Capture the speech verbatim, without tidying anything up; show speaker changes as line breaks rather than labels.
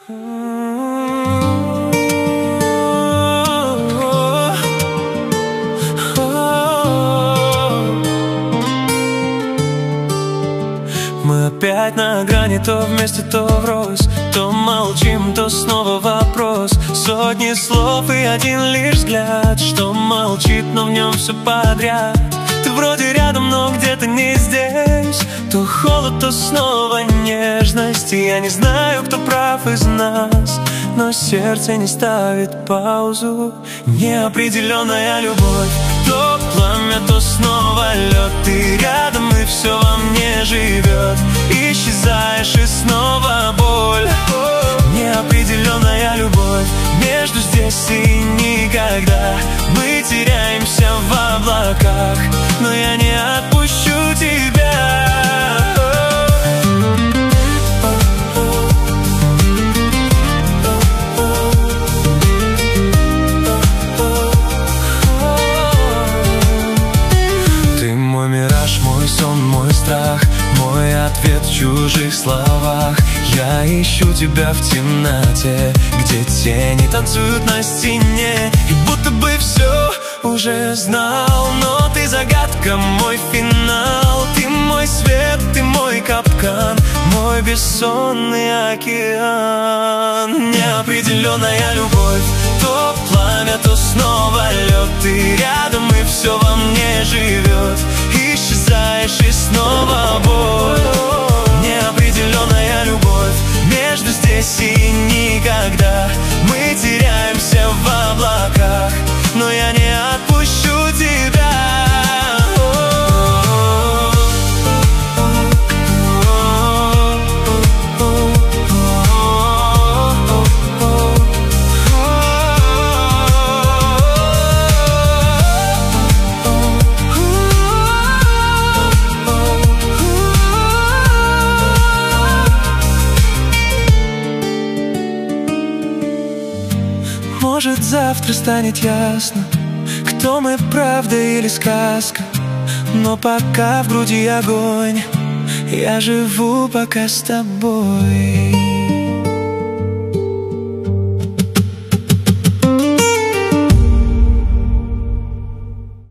Мы опять на грани, то вместе, то врозь. То молчим, то снова вопрос. Сотни слов и один лишь взгляд, что молчит, но в нем все подряд. Ты вроде рядом, но где-то не здесь. То холод, то снова нежность. И я не знаю, кто прав из нас, но сердце не ставит паузу. Неопределенная любовь. То пламя, то снова лед. Ты рядом, и все во мне живет. Исчезаешь, и снова боль. Неопределенная любовь. Между здесь и никогда. Мы теряемся в облаках, но я не отпущу тебя. Ты мой мираж, мой сон, мой страх, мой ответ в чужих словах. Я ищу тебя в темноте, где тени танцуют на стене. И будто бы все уже знал, но ты загадка, мой финал. Ты мой свет, ты мой капкан, мой бессонный океан. Неопределенная любовь. То пламя, то снова лед. Ты рядом, и все во мне живет. Исчезаешь, и снова боль. Неопределенная любовь. Между здесь и никогда. Мы теряемся в облаках, но я не отпущу тебя. Может, завтра станет ясно, кто мы, правда или сказка. Но пока в груди огонь, я живу пока с тобой.